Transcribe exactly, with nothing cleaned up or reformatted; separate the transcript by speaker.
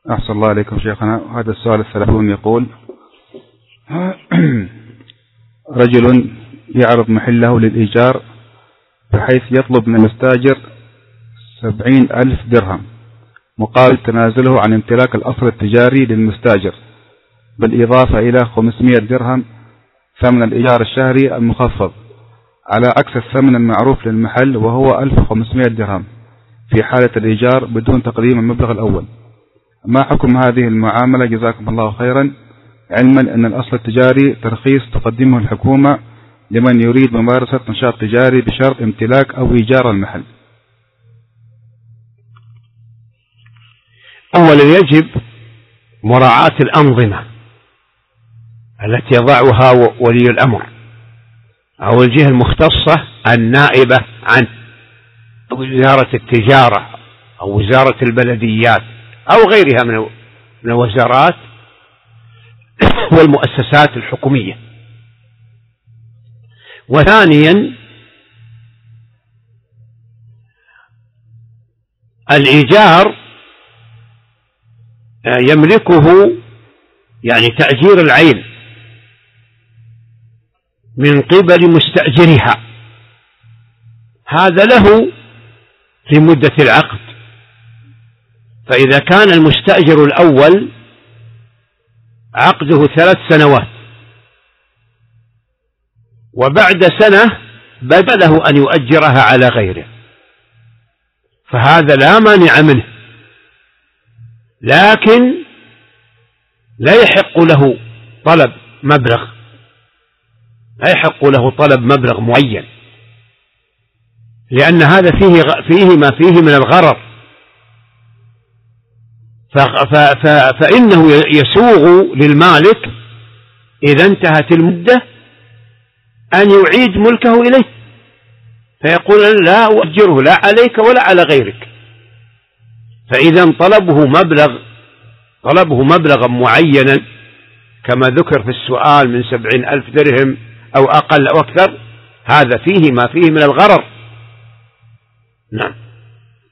Speaker 1: أحسن الله عليكم شيخنا. هذا السؤال الثلاثون يقول: رجل يعرض محله للإيجار بحيث يطلب من المستاجر سبعين ألف درهم مقابل تنازله عن امتلاك الأصل التجاري للمستاجر، بالإضافة إلى خمسمائة درهم ثمن الإيجار الشهري المخفض، على عكس الثمن المعروف للمحل وهو ألف وخمسمائة درهم في حالة الإيجار بدون تقديم المبلغ الأول. ما حكم هذه المعاملة جزاكم الله خيرا، علما أن الأصل التجاري ترخيص تقدمه الحكومة لمن يريد ممارسة نشاط تجاري بشرط امتلاك أو إيجار المحل؟
Speaker 2: أولا يجب مراعاة الأنظمة التي يضعها ولي الأمر أو الجهة المختصة النائبة عنه، أو وزارة التجارة أو وزارة البلديات أو غيرها من الوزارات والمؤسسات الحكومية. وثانيا الإيجار يملكه يعني تأجير العين من قبل مستأجرها، هذا له في مدة العقد. فإذا كان المستأجر الأول عقده ثلاث سنوات وبعد سنة بدا له أن يؤجرها على غيره، فهذا لا مانع منه، لكن لا يحق له طلب مبلغ لا يحق له طلب مبلغ معين، لأن هذا فيه فيه ما فيه من الغرر، فإنه يسوغ للمالك إذا انتهت المدة أن يعيد ملكه إليه، فيقول لا أؤجره لا عليك ولا على غيرك. فإذا طلبه مبلغ طلبه مبلغا معينا كما ذكر في السؤال من سبعين ألف درهم أو أقل أو أكثر، هذا فيه ما فيه من الغرر. نعم.